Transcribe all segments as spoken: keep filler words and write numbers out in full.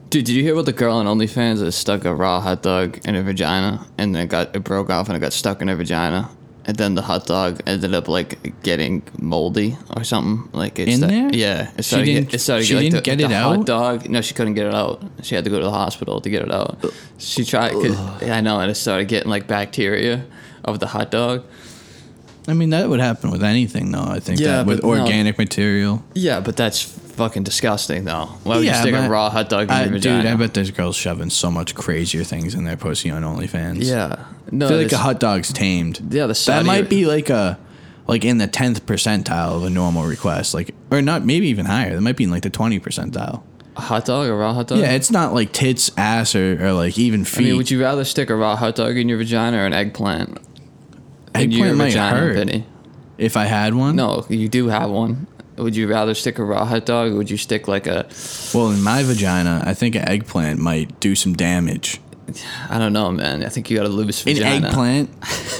Dude, did you hear about the girl on OnlyFans that stuck a raw hot dog in her vagina and then it got it broke off and it got stuck in her vagina? And then the hot dog ended up like getting moldy or something. Like it's in that, there? Yeah, it She started. didn't, Get, it started she like didn't the, get the it hot out? dog. No, she couldn't get it out. She had to go to the hospital to get it out. She tried. Cause, yeah, I know, and it started getting like bacteria of the hot dog. I mean, that would happen with anything, though. I think Yeah, that with but no. organic material. Yeah, but that's fucking disgusting, though. Why would Yeah, you stick a but raw hot dog in I, your vagina? Dude, I bet there's girls shoving so much crazier things in their pussy on OnlyFans. Yeah, no, I feel like this- a hot dog's tamed. Yeah, the that Saudi- might be like a like in the tenth percentile of a normal request, like or not, maybe even higher. That might be in like the twenty percentile. a hot dog, a raw hot dog. Yeah, it's not like tits, ass, or, or like even I feet. mean, would you rather stick a raw hot dog in your vagina or an eggplant? In your Eggplant might vagina, hurt. Vinny? If I had one? No, you do have one. Would you rather stick a raw hot dog or would you stick like a... Well, in my vagina, I think an eggplant might do some damage. I don't know, man. I think you got a loose An vagina. eggplant?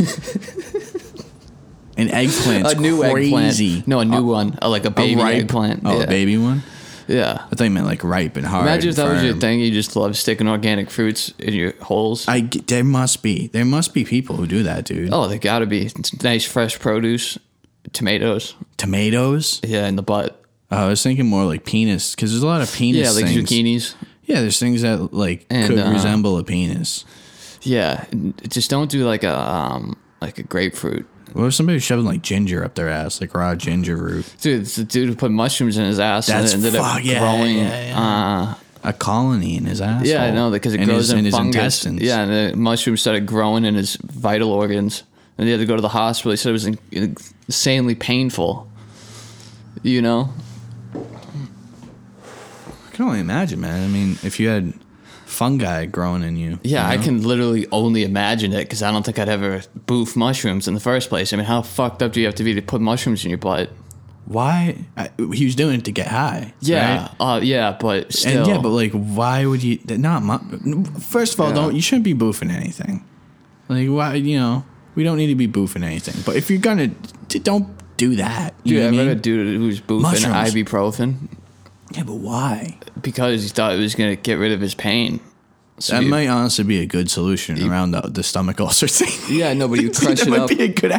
An eggplant's A new crazy. eggplant. No, a new one. Uh, like a baby a ripe, eggplant. Oh, yeah. a baby one? Yeah. I thought you meant like ripe and hard. Imagine if and that was your firm. thing. You just love sticking organic fruits in your holes. I g- there must be. There must be people who do that, dude. oh, they gotta be. It's nice fresh produce. Tomatoes. Tomatoes? Yeah, in the butt. Oh, I was thinking more like penis, because there's a lot of penis Yeah, like things. zucchinis. Yeah, there's things that like And, could uh, resemble a penis. Yeah, n- just don't do like a um like a grapefruit. What if somebody was shoving like ginger up their ass, like raw ginger root? Dude, it's the dude who put mushrooms in his ass That's and it ended up fuck- yeah, growing. yeah, yeah. Uh, A colony in his ass. yeah, I know because it in grows his, in, in his fungus. intestines. Yeah, and the mushrooms started growing in his vital organs, and he had to go to the hospital. He said it was in- insanely painful. You know. I can only imagine, man. I mean, if you had fungi growing in you. Yeah, you I know? can literally only imagine it because I don't think I'd ever boof mushrooms in the first place. I mean, how fucked up do you have to be to put mushrooms in your butt? Why? I, he was doing it to get high. Yeah, right? uh, yeah, but still. And yeah, but like, why would you? Not mu- First of all, Yeah. don't you shouldn't be boofing anything. Like, why? You know, we don't need to be boofing anything. But if you're gonna, d- don't do that. You Dude, know I what I read mean? a dude who's boofing Mushrooms. ibuprofen Yeah, but why? because he thought it was going to get rid of his pain. So That you- might honestly be a good solution around the, the stomach ulcer thing. Yeah, no, but you crush that it might up. be a good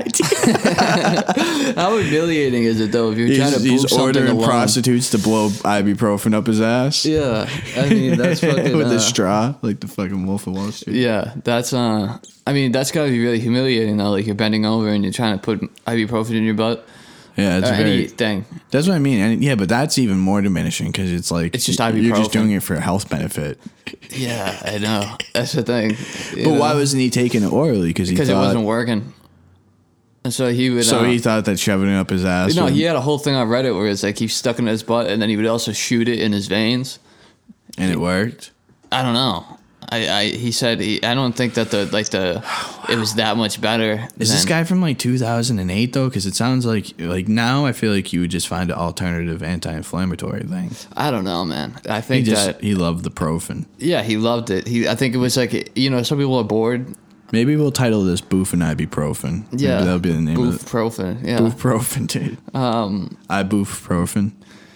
idea. How humiliating is it though if you're trying to he's boof he's something ordering alone? prostitutes to blow ibuprofen up his ass. Yeah, I mean that's fucking. with uh, a straw, like the fucking Wolf of Wall Street. Yeah, that's uh. I mean that's gotta be really humiliating though. Like you're bending over and you're trying to put ibuprofen in your butt Yeah, it's or very. anything. That's what I mean. And yeah, but that's even more diminishing because it's like It's just You're just ibuprofen. doing it for a health benefit. Yeah, I know. That's the thing. you But know? why wasn't he taking it orally? Because he Because it thought. wasn't working. And so he would. so uh, he thought that shoving it up his ass. No, would- he had a whole thing on Reddit where it's like he stuck it in his butt and then he would also shoot it in his veins. and it worked. I don't know. I, I he said he, I don't think that the like the it was that much better. Is this than- guy from like two thousand eight though? Because it sounds like like now I feel like you would just find an alternative anti-inflammatory thing. I don't know, man. I He think just that he loved the Profen. yeah, he loved it. He I think it was like you know some people are bored. Maybe we'll title this Boof and Ibuprofen. Maybe Yeah, that'll be the name of it. Profen. Yeah. Boofprofen, dude. Um, Ibuprofen.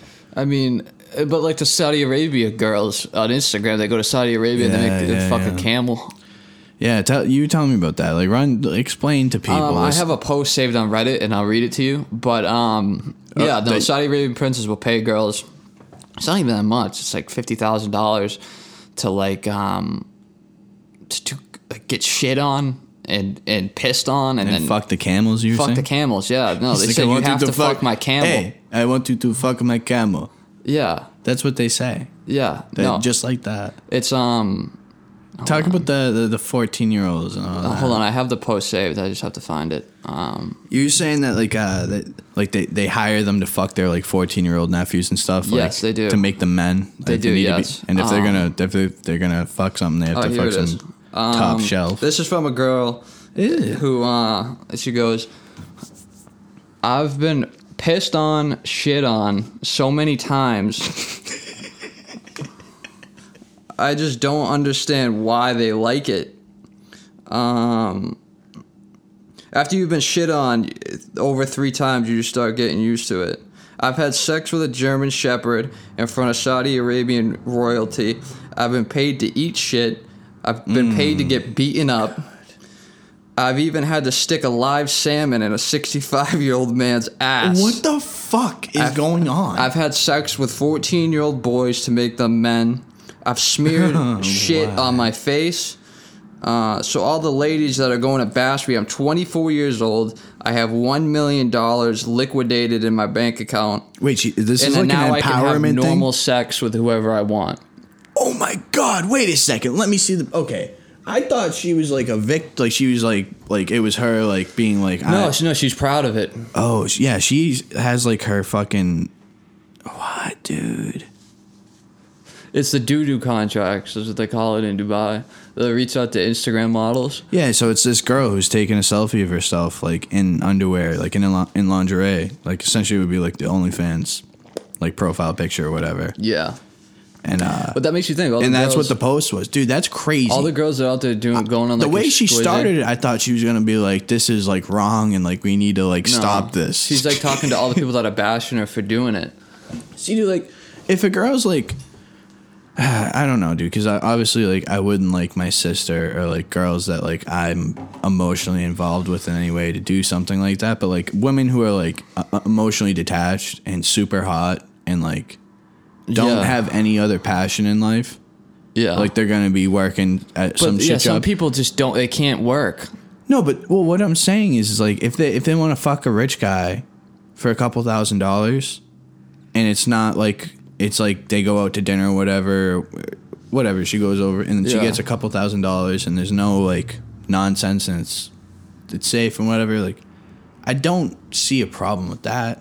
I mean, but like the Saudi Arabia girls on Instagram, they go to Saudi Arabia and they Yeah, make yeah, a fucking yeah. camel. Yeah, tell you tell me about that. Like, run, explain to people. Um, I This- have a post saved on Reddit, and I'll read it to you. But um, yeah, Uh, no, they- Saudi Arabian princes will pay girls. It's not even that much. It's like fifty thousand dollars to like um to, to like, get shit on and and pissed on, and, and then fuck the camels. You were fuck saying? the camels. Yeah, no, It's they like, say I you want have you to fuck my camel. Hey, I want you to fuck my camel. Yeah, That's what they say. yeah, They- no, Just like that. it's um. Talk about the the, the fourteen year olds and all uh, that. hold on, I have the post saved. I just have to find it. Um, You're saying that like uh that like they, they hire them to fuck their like fourteen year old nephews and stuff. Like, Yes, they do. to make them men. They Like, do, need to yes. be, and if they're Um, gonna if they're, they're gonna fuck something, they have Oh, to here fuck it is. some top Um, shelf. This is from a girl Ew. who uh she goes, I've been pissed on, shit on so many times. I just don't understand why they like it. Um after you've been shit on over three times, you just start getting used to it. I've had sex with a German Shepherd in front of Saudi Arabian royalty. I've been paid to eat shit. I've been mm. paid to get beaten up. I've even had to stick a live salmon in a sixty-five-year-old man's ass. What the fuck is I've, going on? I've had sex with fourteen-year-old boys to make them men. I've smeared shit wow. on my face. Uh, so all the ladies that are going to bash me, I'm twenty-four years old. I have one million dollars liquidated in my bank account. Wait, she, this and is like now an empowerment I can have thing? normal sex with whoever I want. Oh my God, wait a second. Let me see the... Okay. I thought she was like a vict, like she was like, like it was her like being like. No, I, she, no, she's proud of it. Oh yeah, she has like her fucking. What, dude? It's the doo-doo contracts, that's what they call it in Dubai. They reach out to Instagram models. Yeah, so it's this girl who's taking a selfie of herself like in underwear, like in in lingerie, like essentially it would be like the OnlyFans, like profile picture or whatever. Yeah. And uh, but that makes you think. All and the that's girls, what the post was, dude. That's crazy. All the girls are out there doing, going on. The like way she exquisite. started it, I thought she was gonna be like, "This is like wrong," and like we need to like no, stop this. She's like talking to all the people that are bashing her for doing it. See, dude, like if a girl's like, I don't know, dude, because I obviously like I wouldn't like my sister or like girls that like I'm emotionally involved with in any way to do something like that. But like women who are like uh, emotionally detached and super hot and like. Don't yeah. have any other passion in life. Yeah. Like they're going to be working at but some shit yeah, job. some people just don't, they can't work. No, but well, what I'm saying is, is like if they if they want to fuck a rich guy for a couple thousand dollars and it's not like it's like they go out to dinner or whatever, whatever, she goes over and yeah. she gets a couple thousand dollars and there's no like nonsense and it's it's safe and whatever, like I don't see a problem with that.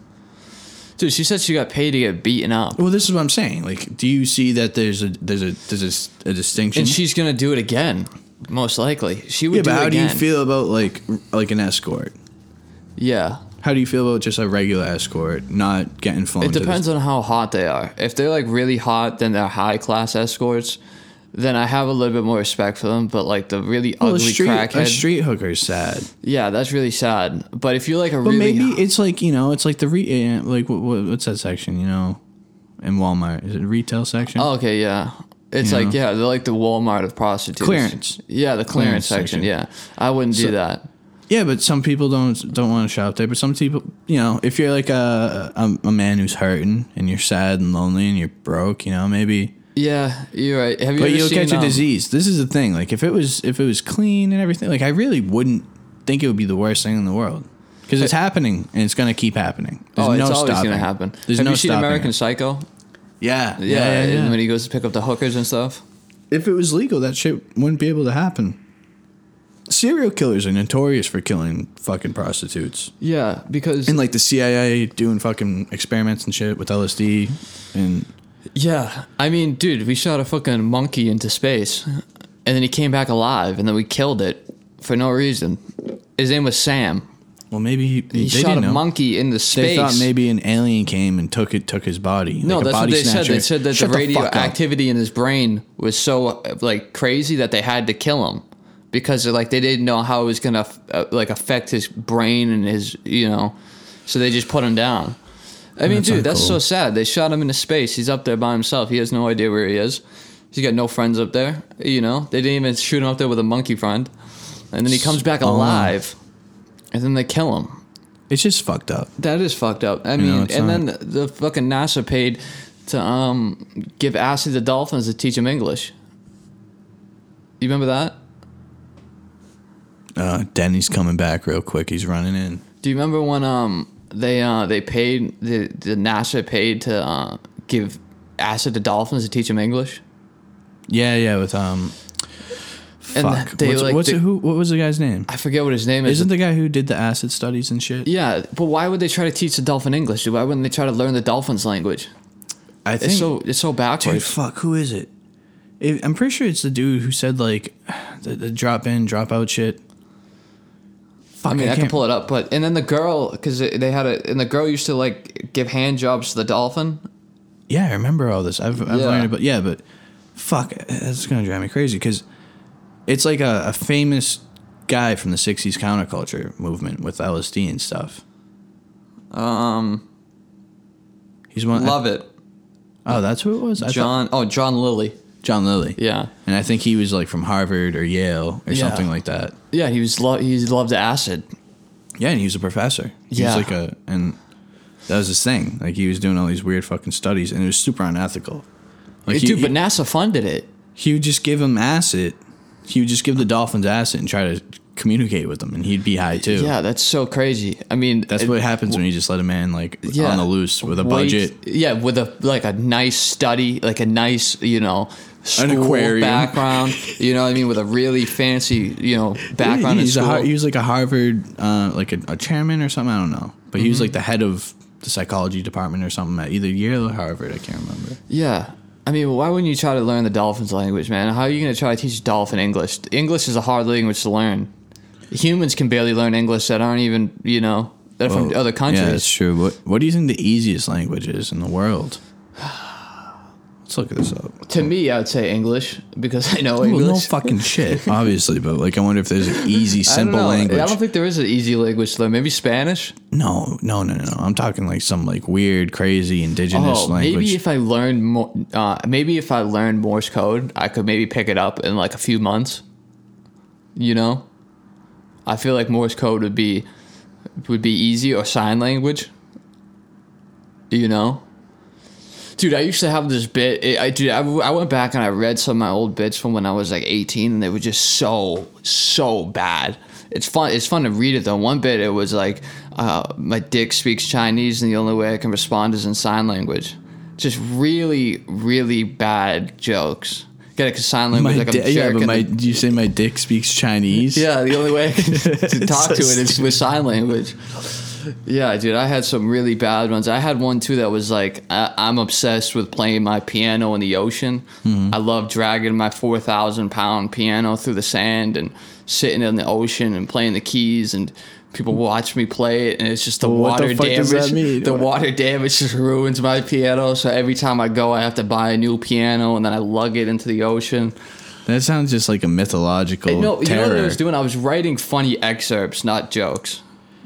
Dude, she said she got paid to get beaten up. Well, this is what I'm saying. Like, do you see that there's a there's a there's a, a distinction? And she's gonna do it again, most likely. She would. Yeah, do but how it again. do you feel about like like an escort? Yeah. How do you feel about just a regular escort not getting flown? It depends on how hot they are. If they're like really hot, then they're high class escorts. Then I have a little bit more respect for them. But like the really well, ugly a street, crackhead, a street hooker is sad. Yeah, that's really sad. But if you're like a but really, maybe hot, it's like you know, it's like the re, like what, what, what's that section? You know, in Walmart, is it the retail section? Oh, okay, yeah. It's you like know? yeah, they're like the Walmart of prostitutes. Clearance. Yeah, the clearance, clearance section, section. Yeah, I wouldn't so, do that. Yeah, but some people don't don't want to shop there. But some people, you know, if you're like a, a a man who's hurting and you're sad and lonely and you're broke, you know, maybe. Yeah, you're right. Have you but ever you'll seen, catch a um, disease. This is the thing. Like if it was if it was clean and everything, like I really wouldn't think it would be the worst thing in the world because it's happening and it's gonna keep happening. There's oh, no it's always stopping. gonna happen. There's Have no you seen American it. Psycho? Yeah, yeah, yeah, yeah, yeah. And when he goes to pick up the hookers and stuff. If it was legal, that shit wouldn't be able to happen. Serial killers are notorious for killing fucking prostitutes. Yeah, because and like the C I A doing fucking experiments and shit with L S D and. Yeah, I mean, dude, we shot a fucking monkey into space, and then he came back alive, and then we killed it for no reason. His name was Sam. Well, maybe he, he they shot a know. monkey into space. They thought maybe an alien came and took it, took his body. No, like that's body what they snatcher. said. They said that Shut the the radioactivity in his brain was so like crazy that they had to kill him because like they didn't know how it was gonna uh, like affect his brain and his you know, so they just put him down. I mean, that's dude, that's cool. So sad. They shot him into space. He's up there by himself. He has no idea where he is. He's got no friends up there. You know, they didn't even shoot him up there with a monkey friend. And then he comes back alive, and then they kill him. It's just fucked up. That is fucked up. I mean, you know, and not... then the, the fucking NASA paid to um give acid to dolphins to teach them English. You remember that? Uh, Denny's coming back real quick. He's running in. Do you remember when um. They uh they paid the the NASA paid to uh, give acid to dolphins to teach them English. Yeah, yeah, with um. And fuck. they, what's like, what's they, it, who? What was the guy's name? I forget what his name is. Isn't the guy who did the acid studies and shit? Yeah, but why would they try to teach the dolphin English? Why wouldn't they try to learn the dolphin's language? I think it's so it's so backwards. Dude, fuck. Who is it? it I'm pretty sure it's the dude who said like the, the drop in, drop out shit. Fuck, I mean, I, I can pull it up, but and then the girl, because they had a, and the girl used to like give hand jobs to the dolphin. Yeah, I remember all this. I've I've yeah. learned about yeah, but fuck, it's gonna drive me crazy because it's like a, a famous guy from the sixties counterculture movement with L S D and stuff. Um, he's one. Love I, it. Oh, that's who it was. I John. Thought, oh, John Lilly. John Lilly. Yeah. And I think he was like from Harvard or Yale or Yeah. something like that. Yeah, he was lo- he loved acid. Yeah, and he was a professor. He Yeah. was like a, and that was his thing. Like he was doing all these weird fucking studies, and it was super unethical. Like he, Dude, he, but NASA funded it. he would just give them acid. He would just give the dolphins acid and try to communicate with them, and he'd be high too. Yeah, that's so crazy. I mean, That's it- what happens when you just let a man like Yeah. on the loose with a Wait- budget. Yeah, with a like a nice study, like a nice, you know, school aquarium. background. You know what I mean? With a really fancy, you know, background in He's a, school. Har- he was like a Harvard, uh, like a, a chairman or something. I don't know, but he was like the head of the psychology department or something at either Yale or Harvard. I can't remember. Yeah. I mean, why wouldn't you try to learn the dolphin's language, man? How are you going to try to teach dolphin English? English is a hard language to learn. Humans can barely learn English that aren't even, you know, that are from Well, other countries. Yeah, that's true. What What do you think the easiest language is in the world? Let's look this up. To me, I would say English because I know Well, English. no fucking shit, obviously, but like I wonder if there's an easy, I don't simple know. language. I don't think there is an easy language to learn. Maybe Spanish. no, no, no, no, no. I'm talking like some like weird, crazy indigenous Oh, language. maybe if I learned more, uh, maybe if I learned Morse code, I could maybe pick it up in like a few months. You know, I feel like Morse code would be would be easy, or sign language. You know, dude, I used to have this bit. It, I dude, I, I went back and I read some of my old bits from when I was like eighteen, and they were just so so bad. It's fun. It's fun to read it though. One bit, it was like, uh, my dick speaks Chinese, and the only way I can respond is in sign language. Just really, really bad jokes. Get it? Cause sign language, my like I'm di- yeah, jerking but my the- did you say my dick speaks Chinese? yeah, the only way I can to talk so to it is with sign language. Yeah, dude, I had some really bad ones. I had one too that was like, I, I'm obsessed with playing my piano in the ocean. Mm-hmm. I love dragging my four thousand pound piano through the sand and sitting in the ocean and playing the keys, and people watch me play it, and it's just the Well, what water the fuck damage. does that mean? The What? water damage just ruins my piano. So every time I go, I have to buy a new piano, and then I lug it into the ocean. That sounds just like a mythological No, you know what terror. I was doing? I was writing funny excerpts, not jokes.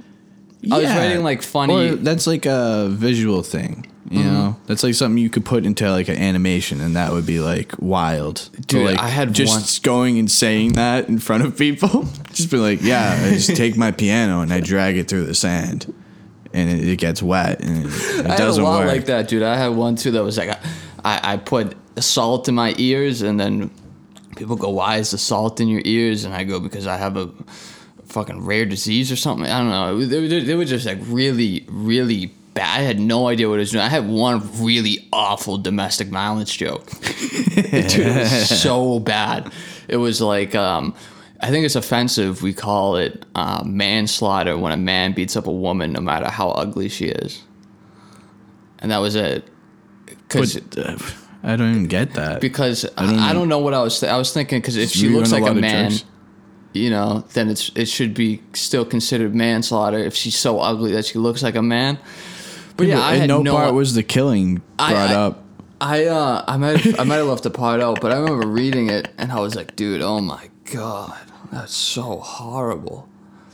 I was Yeah. writing like funny. Or that's like a visual thing, you Mm-hmm. know. That's like something you could put into like an animation, and that would be like wild. But, Dude, like, I had just going and saying that in front of people. Just be like, yeah, I just take my piano and I drag it through the sand, and it, it gets wet, and it, it I had a doesn't lot work. like that, dude. I had one too that was like, I, I put salt in my ears, and then people go, "Why is the salt in your ears?" And I go, "Because I have a fucking rare disease or something." I don't know. They, they, they were just like really, really bad. I had no idea what it was doing. I had one really awful domestic violence joke. Dude, it was so bad. It was like, um, I think it's offensive. We call it uh, manslaughter when a man beats up a woman, no matter how ugly she is. And that was it. Cause, But, uh, I don't even get that. because I don't don't, I know. don't know what I was. Th- I was thinking because if she You looks run a like a lot of man, jokes. you know, then it's it should be still considered manslaughter if she's so ugly that she looks like a man. But yeah, I and had no, no part was the killing I- brought I- up. I uh I might have, I might have left the part out, but I remember reading it and I was like, dude, oh my god, that's so horrible.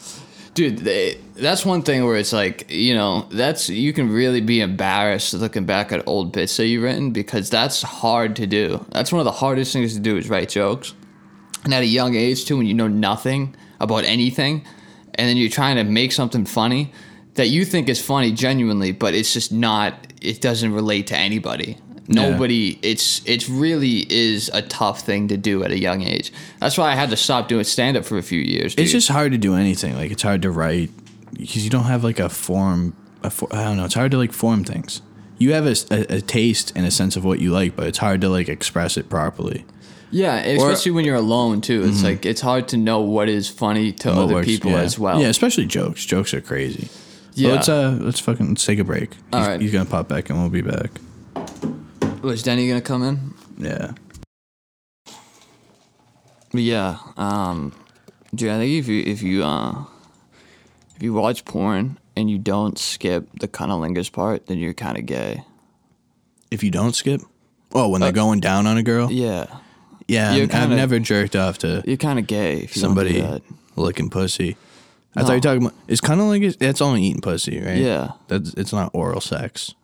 Dude, they, that's one thing where it's like, you know, that's you can really be embarrassed looking back at old bits that you've written, because that's hard to do. That's one of the hardest things to do is write jokes. And at a young age too, when you know nothing about anything, and then you're trying to make something funny that you think is funny genuinely, but it's just not, it doesn't relate to anybody. Nobody, it's it's really is a tough thing to do at a young age. That's why I had to stop doing stand up for a few years. Dude. It's just hard to do anything. Like it's hard to write because you don't have like a form. A for, I don't know. It's hard to like form things. You have a, a, a taste and a sense of what you like, but it's hard to like express it properly. yeah, and or- especially when you're alone too. It's like it's hard to know what is funny to What other works, people yeah. as well. Yeah, especially jokes. Jokes are crazy. Yeah. But let's uh let's fucking let's take a break. All he's, right. He's gonna pop back and we'll be back. Was Denny gonna come in? Yeah. But yeah, um, dude, I think if you if you uh if you watch porn and you don't skip the cunnilingus part, then you're kind of gay. If you don't skip, oh, when Uh, they're going down on a girl. Yeah, Yeah, you're I'm- I've kinda- never jerked off to you're kind of gay if you somebody don't do that. licking pussy. I No. thought you were talking about is cunnilingus. That's only eating pussy, right? Yeah. That's it's not oral sex.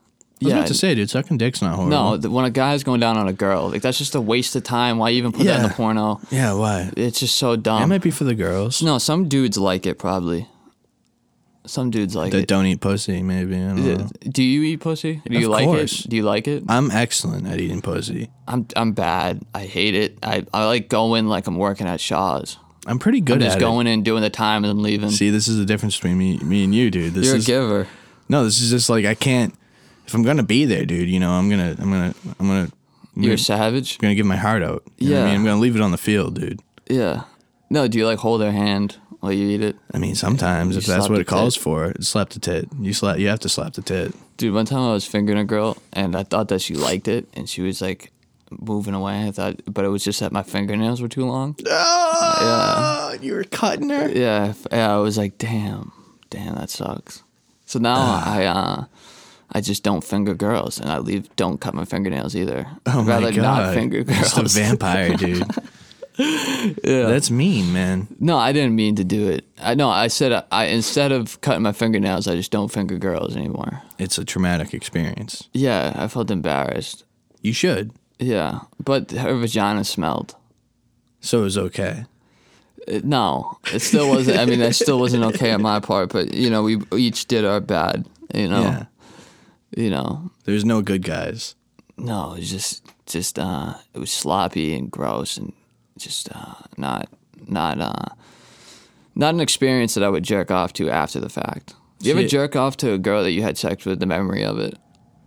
was Yeah. about to say, dude, sucking dick's not horrible. No, the, when a guy's going down on a girl, like that's just a waste of time. Why even put that in Yeah. the porno? Yeah, why? It's just so It dumb. might be for the girls No, some dudes like it probably. Some dudes like that it. don't eat pussy. Maybe I don't know. Do you eat pussy? Do you Of like course. it? Do you like it? I'm excellent at eating pussy. I'm I'm bad. I hate it. I, I like going like I'm working at Shaw's. I'm pretty good I'm at just it. going in, doing the time, and then leaving. See, this is the difference between me, me and you, dude. This You're is a giver. no. This is just like I can't. If I'm gonna be there, dude, you know, I'm gonna, I'm gonna, I'm gonna, I'm You're gonna, a savage. gonna give my heart out. You know what I Yeah. mean, I'm gonna leave it on the field, dude. Yeah. No, do you like hold their hand while you eat it? I mean, sometimes You if that's slap what the it calls tit. for, slap the tit. You slap. You have to slap the tit. Dude, one time I was fingering a girl, and I thought that she liked it, and she was like moving away. I thought, but it was just that my fingernails were too long. Oh, you were cutting her. Yeah, f- yeah. I was like, damn, damn, that sucks. So now I, uh, I just don't finger girls, and I leave. Don't cut my fingernails either. Oh I'd my rather god, not finger girls. just a vampire, dude. Yeah. That's mean, man. No, I didn't mean to do it. I no, I said I, I instead of cutting my fingernails, I just don't finger girls anymore. It's a traumatic experience. Yeah, I felt embarrassed. You should. Yeah, but her vagina smelled. So it was okay. It, no, it still wasn't. I mean, that still wasn't okay on my part. But you know, we each did our bad. You know, Yeah. you know. There's no good guys. No, it was just, just, uh, it was sloppy and gross and just uh, not, not, uh, not an experience that I would jerk off to after the fact. Do you ever Shit. jerk off to a girl that you had sex with? The memory of it.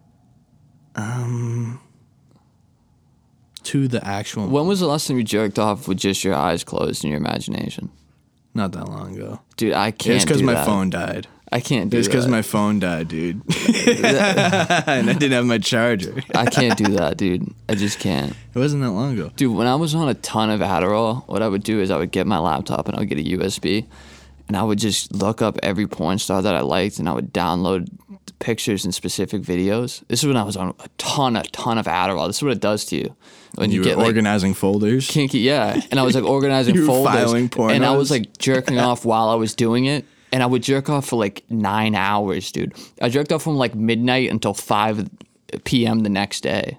To the actual. When was the last time you jerked off with just your eyes closed in your imagination? Not that long ago. Dude, I can't. It's because do my that. phone died. I can't do It's because that. my phone died, dude. And I didn't have my charger. I can't do that, dude. I just can't. It wasn't that long ago. Dude, when I was on a ton of Adderall, what I would do is I would get my laptop and I would get a U S B, and I would just look up every porn star that I liked, and I would download pictures and specific videos. This is when I was on a ton, a ton of Adderall. This is what it does to you when you, You, get were like organizing folders. kinky. Yeah, and I was like organizing You were folders, filing and I was pornos? like jerking off while I was doing it. And I would jerk off for like nine hours, dude. I jerked off from like midnight until five p.m. the next day.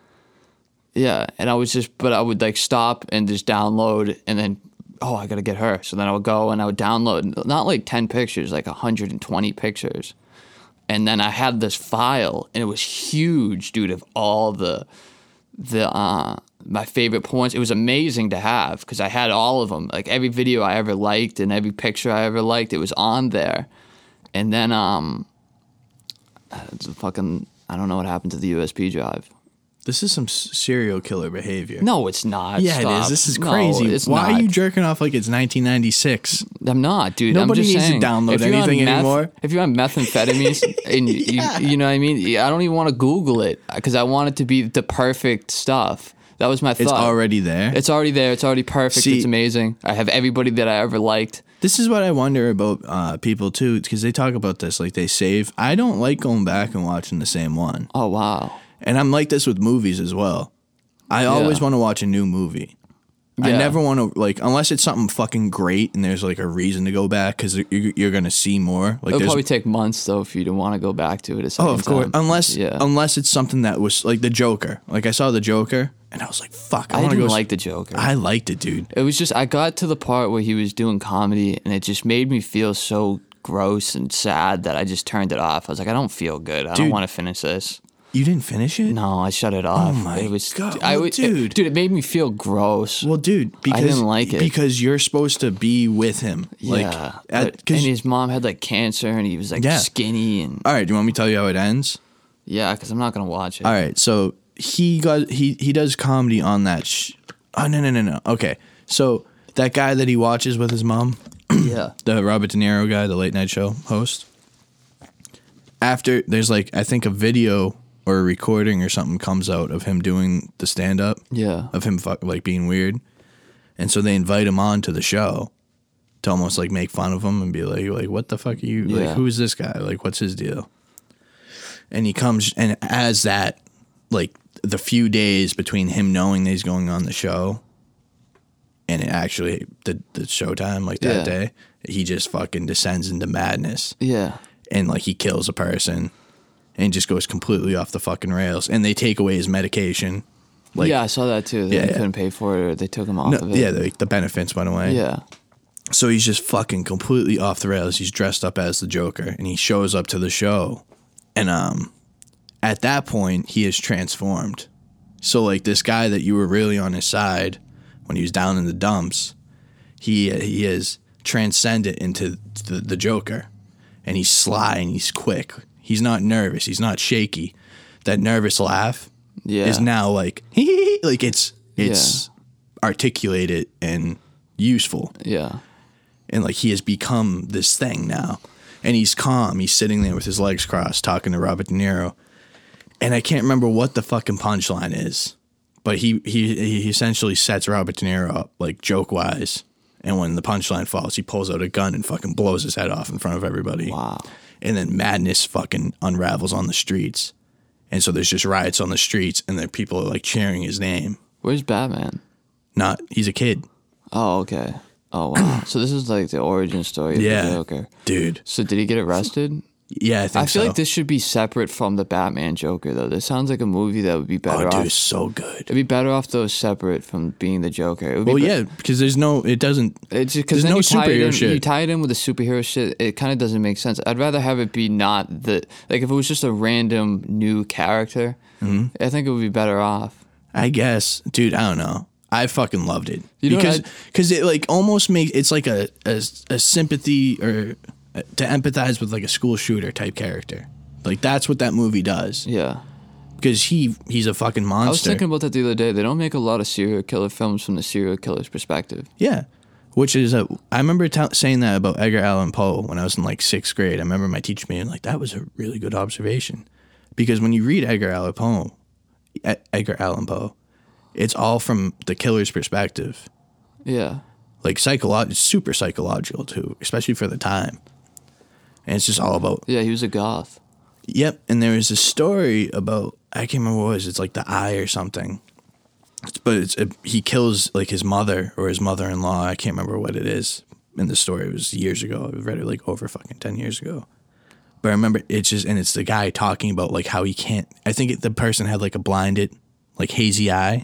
Yeah, and I was just, but I would like stop and just download, and then, oh, I gotta get her. So then I would go and I would download, not like ten pictures, like one hundred twenty pictures. And then I had this file, and it was huge, dude, of all the, the, uh, my favorite porns. It was amazing to have because I had all of them. Like every video I ever liked and every picture I ever liked, it was on there. And then, um, it's a fucking, I don't know what happened to the U S B drive. This is some s- serial killer behavior. No, it's not. Yeah, Stop. it is. This is No, crazy. it's Why not. are you jerking off like it's nineteen ninety-six? I'm not, dude. Nobody I'm just needs to saying, download if you're on anything meth- anymore. If you're on methamphetamines, and Yeah. you, you know what I mean, I don't even want to Google it because I want it to be the perfect stuff. That was my thought. It's already there. It's already there. It's already perfect. See- it's amazing. I have everybody that I ever liked. This is what I wonder about uh, people too, because they talk about this like they save. I don't like going back and watching the same one, Oh wow. and I'm like this with movies as well. I always Yeah. want to watch a new movie. I Yeah. never want to like unless it's something fucking great and there's like a reason to go back because you're, you're gonna see more. Like It'll there's probably take months though for you to want to go back to it. A second oh of course time. unless yeah. unless it's something that was like the Joker. Like I saw the Joker and I was like fuck I, I want to didn't go. s- like the Joker. I liked it, dude. It was just I got to the part where he was doing comedy, and it just made me feel so gross and sad that I just turned it off. I was like, I don't feel good. I don't Dude. want to finish this. You didn't finish it? No, I shut it off. my it was, God, I well, would, dude. it, dude, it made me feel gross. Well, dude, because didn't like it. because you're supposed to be with him. Like, yeah, at- but, 'cause- and his mom had like cancer, and he was like Yeah. skinny, and all right, do you want me to tell you how it ends? yeah, because I'm not gonna watch it. All right, so he got he he does comedy on that. Sh- oh no no no no. Okay, so that guy that he watches with his mom, Yeah, the Robert De Niro guy, the late night show host. After there's like I think a video or a recording or something comes out of him doing the stand up. yeah, Of him fuck, like being weird, and so they invite him on to the show to almost like make fun of him and be like, like what the fuck are you like? Yeah. Who is this guy? Like, what's his deal? And he comes and as that like the few days between him knowing that he's going on the show and it actually the the showtime like that Yeah. day, he just fucking descends into madness yeah. and like he kills a person. and just goes completely off the fucking rails. And they take away his medication. Like, yeah, I saw that too. They yeah, yeah. couldn't pay for it, or they took him off no, of it. yeah, the, the benefits went away. Yeah. So he's just fucking completely off the rails. He's dressed up as the Joker, and he shows up to the show. And um, at that point, he is transformed. So, like, this guy that you were really on his side when he was down in the dumps, he he is transcended into the, the Joker. And he's sly and he's quick. He's not nervous. He's not shaky. That nervous laugh Yeah. is now like, like it's it's yeah. articulated and useful. Yeah. And like he has become this thing now. And he's calm. He's sitting there with his legs crossed talking to Robert De Niro. And I can't remember what the fucking punchline is. But he he he essentially sets Robert De Niro up, like joke wise. And when the punchline falls, he pulls out a gun and fucking blows his head off in front of everybody. Wow. And then madness fucking unravels on the streets. And so there's just riots on the streets, and then people are like cheering his name. Where's Batman? Not, he's a kid. Oh, okay. Oh, wow. So this is like the origin story of Yeah, the Joker. dude. So did he get arrested? Yeah, I think I feel so. like this should be separate from the Batman Joker, though. This sounds like a movie that would be better Oh, off. dude, it's so good. It'd be better off though separate from being the Joker. It would Well, be yeah, because there's no, it doesn't, It's just because there's then no you tie it superhero in, shit. You tie it in with the superhero shit. It kind of doesn't make sense. I'd rather have it be not the like if it was just a random new character. Mm-hmm. I think it would be better off. I guess, dude, I don't know. I fucking loved it. You know because what cause it like almost makes, it's like a, a, a sympathy or uh, to empathize with like a school shooter type character. Like that's what that movie does. Yeah. Because he he's a fucking monster. I was thinking about that the other day. They don't make a lot of serial killer films from the serial killer's perspective. Yeah. Which is a, I remember t- saying that about Edgar Allan Poe when I was in like sixth grade. I remember my teacher being like, that was a really good observation. Because when you read Edgar Allan Poe, Edgar Allan Poe, it's all from the killer's perspective. Yeah. Like psycholo- it's super psychological too, especially for the time. And it's just all about, Yeah, he was a goth. yep. And there was a story about, I can't remember what it was. It's like the Eye or something. It's, but it's a, he kills like his mother or his mother-in-law. I can't remember what it is in the story. It was years ago. I read it like over fucking ten years ago. But I remember it's just, and it's the guy talking about like how he can't, I think it, the person had like a blinded, like hazy eye.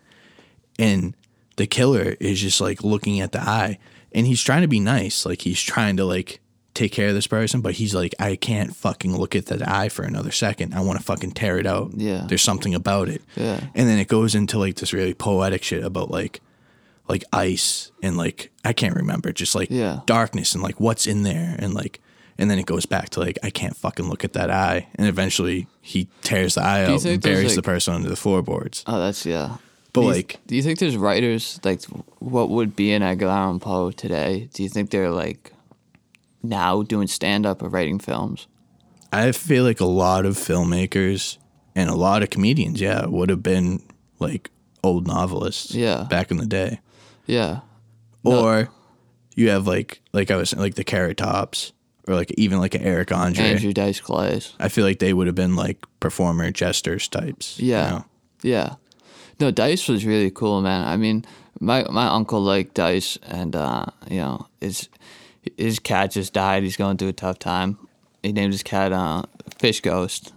And the killer is just like looking at the eye and he's trying to be nice. Like he's trying to like take care of this person, but he's like, I can't fucking look at that eye for another second. I want to fucking tear it out. Yeah. There's something about it. Yeah. And then it goes into like this really poetic shit about like, like ice and like, I can't remember, just like Yeah. darkness and like what's in there. And like, and then it goes back to like, I can't fucking look at that eye. And eventually he tears the eye Do you out think and there's, buries like- the person under the floorboards. Oh, that's yeah. But do you, like, do you think there's writers like what would be an Edgar Allan Poe today? Do you think they're like now doing stand up or writing films? I feel like a lot of filmmakers and a lot of comedians, yeah, would have been like old novelists, Yeah. back in the day. Yeah. No. Or you have like, like I was saying, like the Carrot Tops, or like even like an Eric Andre. Andrew Dice Clays. I feel like they would have been like performer jesters types. you Yeah. know? Yeah. No, Dice was really cool, man. I mean, my my uncle liked Dice, and uh, you know, his his cat just died. He's going through a tough time. He named his cat uh, Fish Ghost.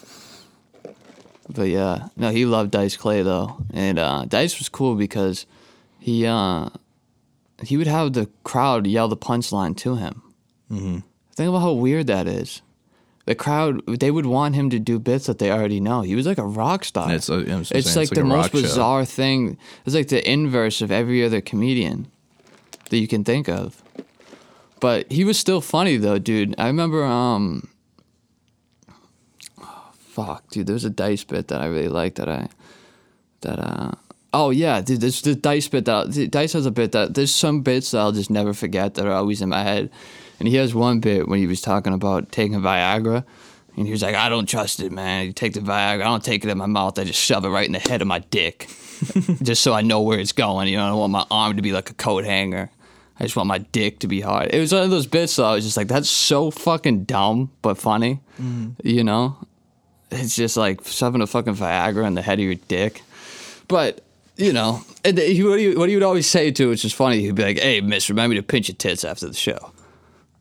But yeah, no, he loved Dice Clay though, and uh, Dice was cool because he uh, he would have the crowd yell the punchline to him. Mm-hmm. Think about how weird that is. The crowd, they would want him to do bits that they already know. He was like a rock star. It's, uh, I'm It's saying, like it's the a most rock show. bizarre thing. It's like the inverse of every other comedian that you can think of. But he was still funny though, dude. I remember, um, oh, fuck, dude. There's a Dice bit that I really liked that I, that uh, oh yeah, dude. There's the Dice bit that the Dice has a bit that there's some bits that I'll just never forget that are always in my head. And he has one bit when he was talking about taking Viagra. And he was like, I don't trust it, man. You take the Viagra. I don't take it in my mouth. I just shove it right in the head of my dick. Just so I know where it's going. You know, I don't want my arm to be like a coat hanger. I just want my dick to be hard. It was one of those bits that I was just like, that's so fucking dumb, but funny. Mm. You know? It's just like shoving a fucking Viagra in the head of your dick. But, you know, and he, what, he, what he would always say, too, which is funny, he'd be like, hey, miss, remember to pinch your tits after the show.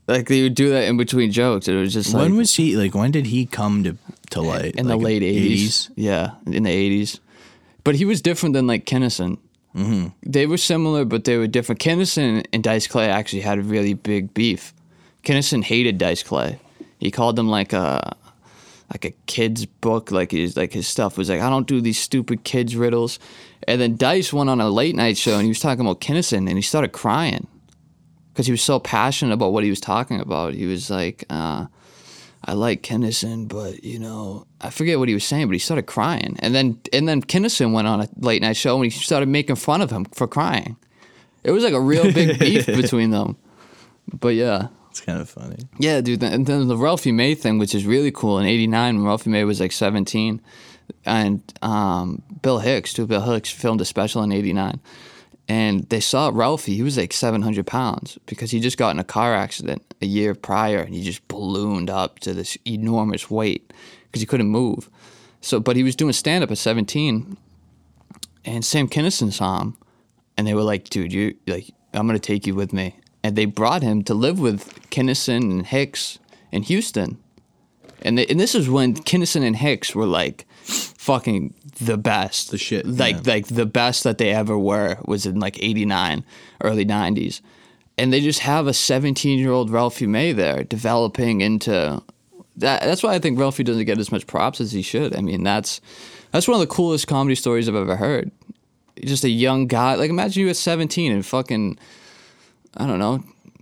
Like they would do that in between jokes. It was just like When was he like? When did he come to to light? in Like, the late eighties. Yeah, in the eighties. But he was different than like Kinnison. Mm-hmm. They were similar, but they were different. Kinnison and Dice Clay actually had a really big beef. Kinnison hated Dice Clay. He called him like a like a kid's book. Like his like his stuff was like, I don't do these stupid kids riddles. And then Dice went on a late night show and he was talking about Kinnison and he started crying because he was so passionate about what he was talking about. He was like, uh, I like Kinnison, but you know, I forget what he was saying, but he started crying. And then and then Kinnison went on a late night show and he started making fun of him for crying. It was like a real big beef between them. But yeah. It's kind of funny. Yeah, dude. And then the Ralphie May thing, which is really cool. In eighty-nine, when Ralphie May was like seventeen, and um, Bill Hicks, too. Bill Hicks filmed a special in eighty-nine. And they saw Ralphie. He was like seven hundred pounds because he just got in a car accident a year prior and he just ballooned up to this enormous weight because he couldn't move. So, but he was doing stand-up at seventeen, and Sam Kinison saw him, and they were like, dude, you like, I'm going to take you with me. And they brought him to live with Kinnison and Hicks in Houston. And, they, and this is when Kinnison and Hicks were like fucking the best. The shit. Like, yeah. like the best that they ever were was in like eighty-nine, early nineties. And they just have a seventeen-year-old Ralphie May there developing into... that. That's why I think Ralphie doesn't get as much props as he should. I mean, that's that's one of the coolest comedy stories I've ever heard. Just a young guy. Like, imagine you at seventeen and fucking... I don't know,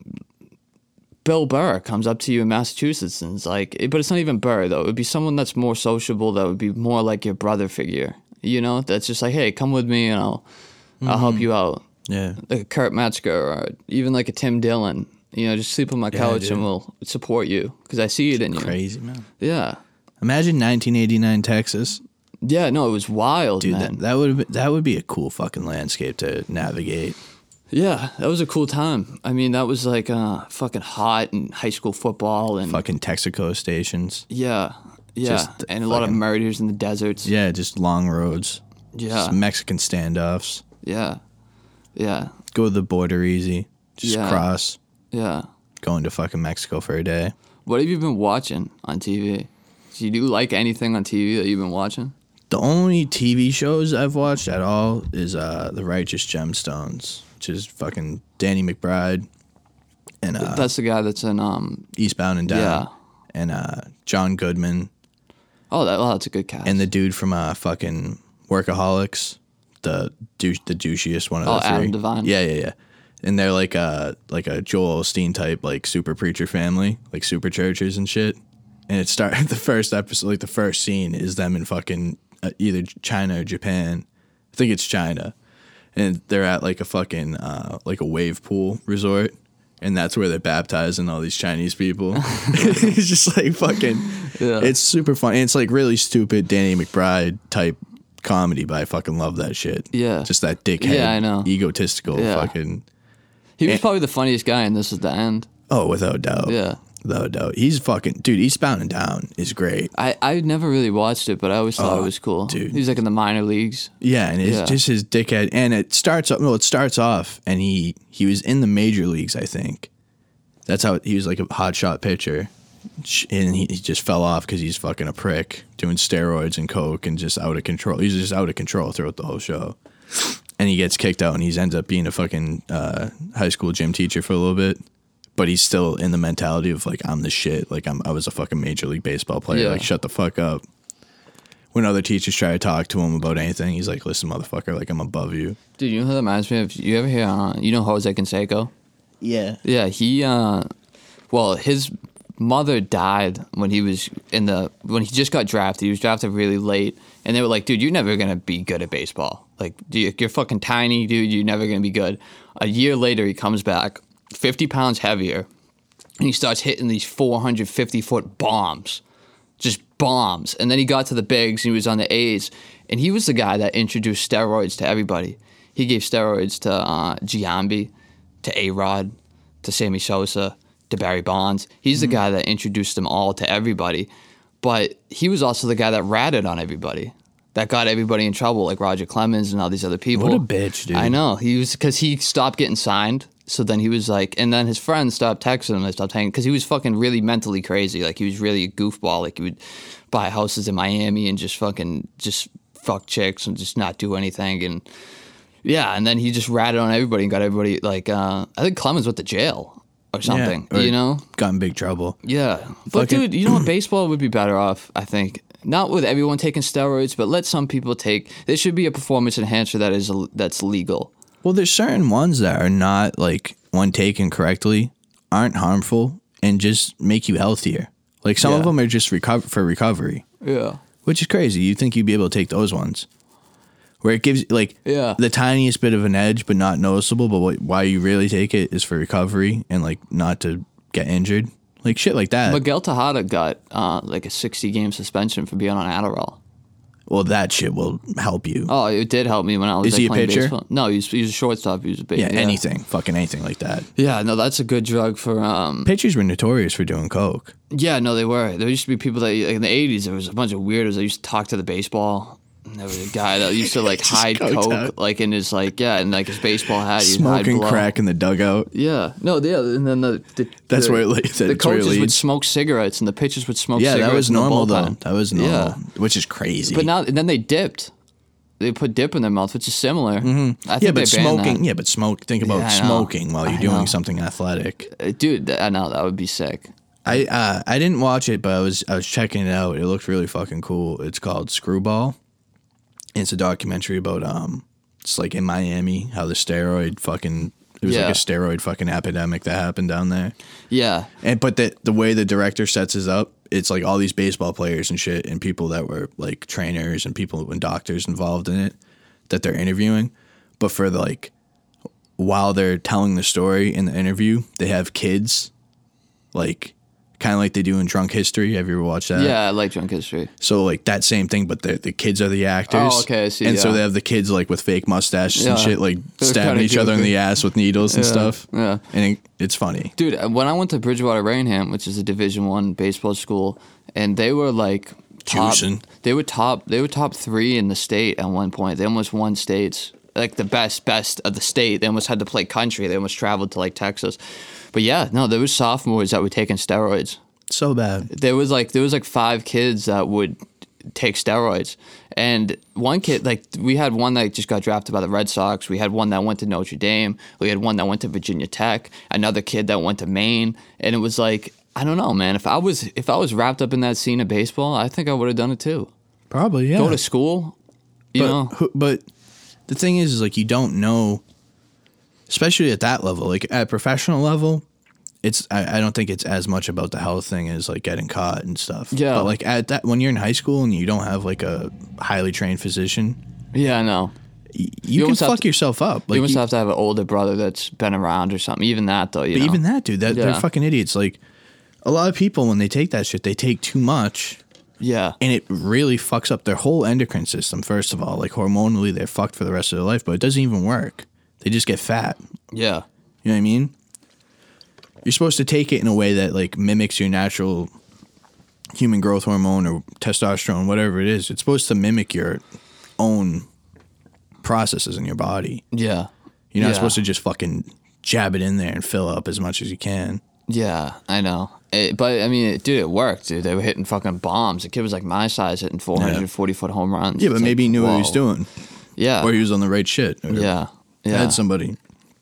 Bill Burr comes up to you in Massachusetts and it's like, but it's not even Burr though. It would be someone that's more sociable, that would be more like your brother figure, you know, that's just like, hey, come with me and I'll, mm-hmm. I'll help you out. Yeah. Like a Kurt Metzger or even like a Tim Dillon, you know, just sleep on my Yeah, couch dude. and we'll support you because I see it in you. Crazy, man. Yeah. Imagine nineteen eighty-nine Texas. Yeah, no, it was wild, Dude, man. that, that would that would be a cool fucking landscape to navigate. Yeah, that was a cool time. I mean, that was like uh, fucking hot and high school football and Fucking Texaco stations. yeah, yeah, Just and a lot of fucking- murders in the deserts. Yeah, just long roads. Yeah, Just Mexican standoffs. yeah, yeah, Go to the border easy. Just Yeah. cross. yeah. Going to fucking Mexico for a day. What have you been watching on T V? Do you like anything on T V that you've been watching? The only T V shows I've watched at all is uh, The Righteous Gemstones, which is fucking Danny McBride and uh, That's the guy that's in um. Eastbound and Down. Yeah. And uh, John Goodman Oh, that, oh, that's a good cast. and the dude from uh, fucking Workaholics, the douche, the douchiest one of Oh, the three. Adam Devine. Yeah, yeah, yeah. And they're like a like a Joel Osteen type, like super preacher family, like super churches and shit. And it started the first episode, like the first scene is them in fucking uh, either China or Japan. I think it's China, and they're at like a fucking uh, like a wave pool resort, and that's where they're baptizing all these Chinese people. It's just like fucking. Yeah. It's super fun. And it's like really stupid Danny McBride type comedy, but I fucking love that shit. Yeah. Just that dickhead, Yeah, I know. egotistical Yeah. fucking. he was and- probably the funniest guy, and this is the end. Oh, without doubt. Yeah. Without doubt. He's fucking dude. Eastbound and Down is great. I, I never really watched it, but I always thought Oh, it was cool. dude. He was like in the minor leagues. Yeah, and it's Yeah. just his dickhead. And it starts off. Well, it starts off, and he he was in the major leagues, I think. That's how he was like a hot shot pitcher, and he, he just fell off because he's fucking a prick, doing steroids and coke, and just out of control. He's just out of control throughout the whole show. And he gets kicked out, and he ends up being a fucking uh, high school gym teacher for a little bit. But he's still in the mentality of like, I'm the shit. Like I'm I was a fucking major league baseball player. Yeah. Like shut the fuck up. When other teachers try to talk to him about anything, he's like, listen, motherfucker, like I'm above you. Dude, you know who that reminds me of? You ever hear, uh, you know Jose Canseco? Yeah. Yeah, he, uh, well, his mother died when he was in the, when he just got drafted. He was drafted really late. And they were like, dude, you're never going to be good at baseball. Like, dude, you're fucking tiny, dude. You're never going to be good. A year later, he comes back, fifty pounds heavier, and he starts hitting these four hundred fifty foot bombs. Just bombs. And then he got to the bigs and he was on the A's. And he was the guy that introduced steroids to everybody. He gave steroids to uh, Giambi, to A-Rod, to Sammy Sosa, to Barry Bonds. He's the guy that introduced them all to everybody. But he was also the guy that ratted on everybody. That got everybody in trouble, like Roger Clemens and all these other people. What a bitch, dude. I know. He was, because he stopped getting signed So then he was like, and then his friends stopped texting him. They stopped hanging because he was fucking really mentally crazy. Like he was really a goofball. Like he would buy houses in Miami and just fucking just fuck chicks and just not do anything. And yeah, and then he just ratted on everybody and got everybody like. Uh, I think Clemens went to jail or something. Yeah, or you know, got in big trouble. yeah. But Fucking- dude, you know what? Baseball would be better off. I think not with everyone taking steroids, but let some people take. There should be a performance enhancer that is that's legal. Well, there's certain ones that are not like when taken correctly aren't harmful and just make you healthier. Like some Yeah. of them are just reco- for recovery, Yeah. which is crazy. You think you'd be able to take those ones where it gives like Yeah. the tiniest bit of an edge, but not noticeable. But what, why you really take it is for recovery and like not to get injured, like shit like that. Miguel Tejada got uh, like a sixty game suspension for being on Adderall. Well, that shit will help you. Oh, it did help me when I was Is like, he a playing pitcher? baseball. No, he was, he was a shortstop. He was a big yeah, anything, fucking anything like that. Yeah, no, that's a good drug for. Um, Pitchers were notorious for doing coke. yeah, no, they were. There used to be people that like, in the eighties. There was a bunch of weirdos that used to talk to the baseball. And there was a guy that used to like Just hide coked coke, out. like in his like yeah, and like his baseball hat. He'd hide Smoking blow. crack in the dugout. Yeah, no, yeah, and then the, the That's the, where it le- that's the where it coaches would leads. smoke cigarettes and the pitchers would smoke. Yeah, cigarettes that was in the normal though. bullpen. That was normal, Yeah. which is crazy. But now, and then they dipped. They put dip in their mouth, which is similar. Mm-hmm. I think yeah, but they banned smoking. that. Yeah, but smoke. Think about Yeah, I know. smoking while you're I doing know. something athletic. Uh, dude. I know that would be sick. I uh, I didn't watch it, but I was I was checking it out. It looked really fucking cool. It's called Screwball. It's a documentary about um, it's like in Miami how the steroid fucking it was Yeah. like a steroid fucking epidemic that happened down there. Yeah, And but the the way the director sets it up, it's like all these baseball players and shit, and people that were like trainers and people and doctors involved in it that they're interviewing. But for the, like while they're telling the story in the interview, they have kids, like kind of like they do in Drunk History. Have you ever watched that? yeah, I like drunk history. So like that same thing, but the the kids are the actors. Oh, okay, I see, And so yeah. they have the kids like with fake mustaches and Yeah. shit, like They're stabbing kinda each other in goofy. the ass with needles and Yeah, stuff. yeah. And it, it's funny. Dude, when I went to Bridgewater Rainham, which is a Division One baseball school, and they were like top, Juicing. they were top, they were top three in the state at one point. They almost won states, like the best, best of the state. They almost had to play country. They almost traveled to like Texas. But yeah, no, there was sophomores that were taking steroids. So bad. There was like there was like five kids that would take steroids, and one kid like we had one that just got drafted by the Red Sox. We had one that went to Notre Dame. We had one that went to Virginia Tech. Another kid that went to Maine, and it was like I don't know, man. If I was if I was wrapped up in that scene of baseball, I think I would have done it too. Probably, yeah. Go to school, you but, know. who- but the thing is, is like you don't know, especially at that level, like at professional level, it's I, I don't think it's as much about the health thing as like getting caught and stuff. Yeah. But like at that when you're in high school and you don't have like a highly trained physician, Yeah, I know. y- you, can almost have fuck to- yourself up. Like you must you- have to have an older brother that's been around or something. Even that though, you but know. even that dude, that they're Yeah. fucking idiots. Like a lot of people when they take that shit, they take too much. Yeah. And it really fucks up their whole endocrine system, first of all. Like hormonally, they're fucked for the rest of their life, but it doesn't even work. They just get fat. Yeah. You know what I mean? You're supposed to take it in a way that like mimics your natural human growth hormone or testosterone, whatever it is. It's supposed to mimic your own processes in your body. Yeah. You're not Yeah. supposed to just fucking jab it in there and fill up as much as you can. Yeah, I know. It, but I mean, it, dude, it worked, dude. They were hitting fucking bombs. The kid was like my size, hitting four hundred forty foot home runs. Yeah, but It's maybe like, he knew what he was whoa. doing. Yeah. Or he was on the right shit. Or yeah. Yeah. had somebody.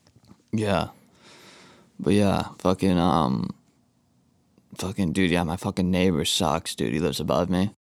Yeah. But yeah, fucking um, fucking dude. Yeah, my fucking neighbor sucks, dude. He lives above me.